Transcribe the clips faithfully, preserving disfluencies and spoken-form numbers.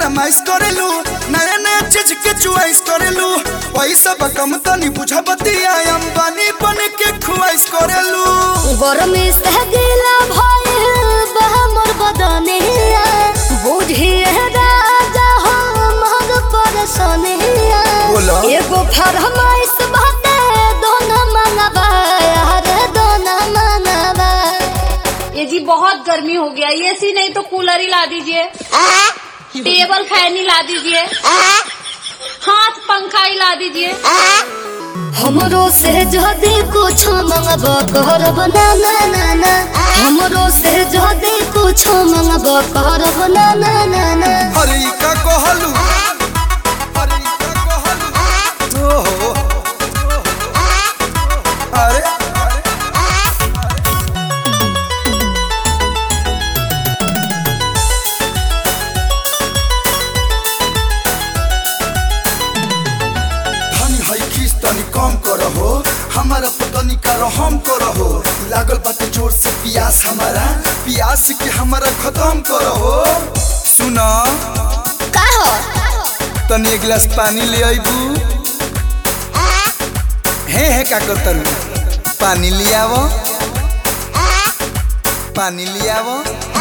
फरमाइश करेलू नया नया चीज के चुआइस करेलू पैसा बकम तनी बुझा बतिया अंबानी बन के खुआइस करेलू गरमी से गिला भइल बा मोर बदनिया बुझिए राजा हो महग परसनिया बोला एगो फरमाइश बाटे दोना मनवा अरे दोना मनवा। ये जी बहुत गर्मी हो गया, एसी नहीं तो कूलर ही ला दीजिए, टेबल फैन ही ला दीजिए, हाथ पंखा ही ला दीजिए। हमरो से जदी कुछ मंगबो करब ना ना ना ना हमरो से जदी कुछ मंगबो करब ना ना ना ना। हरी का कहलू हरी का कहलू ओहो अरे तनी कम करहो हमारा पतनी का रहम करहो लागल बाटे जोर से प्यास हमारा प्यास के हमारा खत्म करहो। सुना का हो तनी एक गिलास पानी ले आइबू हे हे का करतन पानी लियावो पानी लियावो।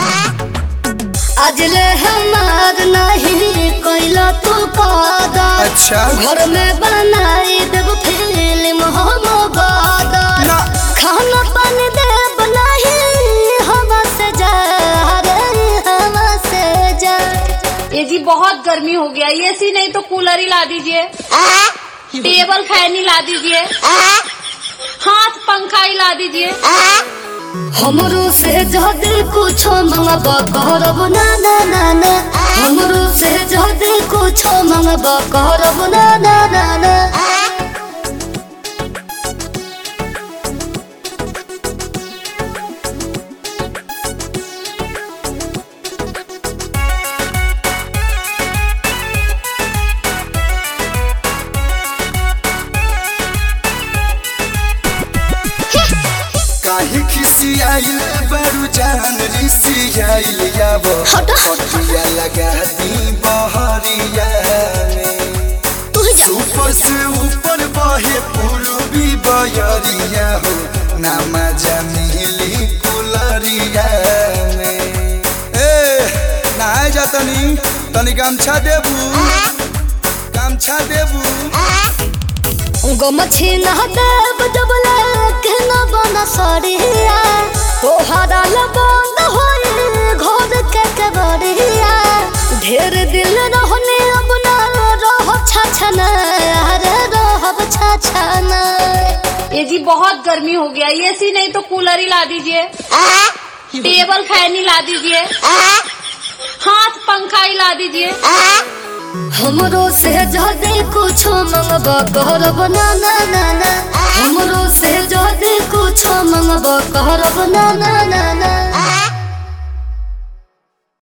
आज ले हमार नहीं कोइला तू कादा अच्छा घर में बनाई देब फिल्म हम गादा खाना पानी देब नहीं हवा से जा रे हवा से जा। ये जी बहुत गर्मी हो गया, एसी नहीं तो कूलर ही ला दीजिए, टेबल फैन ही ला दीजिए, हाथ पंखा ही ला दीजिए। हमरो से जदी कुछ मंगबो करब ना ना ना ना हमरो से जदी कुछ मंगबो करब ना ना ना ना। काहे खिसियाइल बरू जान रिसियाइल याबो हटिया लगा दी बहरिया में ऊपर से ऊपर बहे पूर्वी बयरिया हो ना मजा मिली कुलरिया में। ए नहाए जा तनी तनी गमछा देबू गमछा देबू गमछी ना देब डबले के ना बना सरिया तोहरा लबंद होई घर के केवरिया ढेर दिल रहने अब ना रह छछना अरे रहब छछना। ये जी बहुत गर्मी हो गया, एसी नहीं तो कूलर ही ला दीजिए, टेबल फैन ही ला दीजिए, हाथ पंखा ही ला दीजिए। हमरो से जदी कुछ मंगबो करब ना ना ना ना हमरो से जदी कुछ मंगबो करब ना ना ना ना।